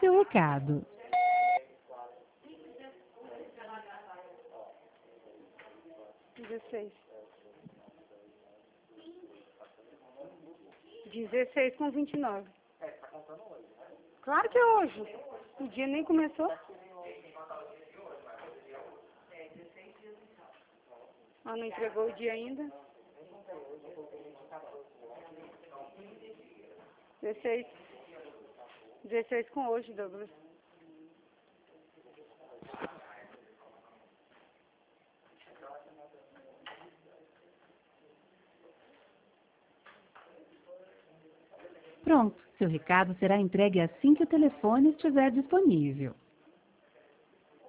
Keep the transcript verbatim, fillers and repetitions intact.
seu recado. dezesseis. dezesseis com vinte e nove. Claro que é hoje. O dia nem começou. Ah, não entregou o dia ainda. dezesseis. dezesseis com hoje, Douglas. Pronto, seu recado será entregue assim que o telefone estiver disponível.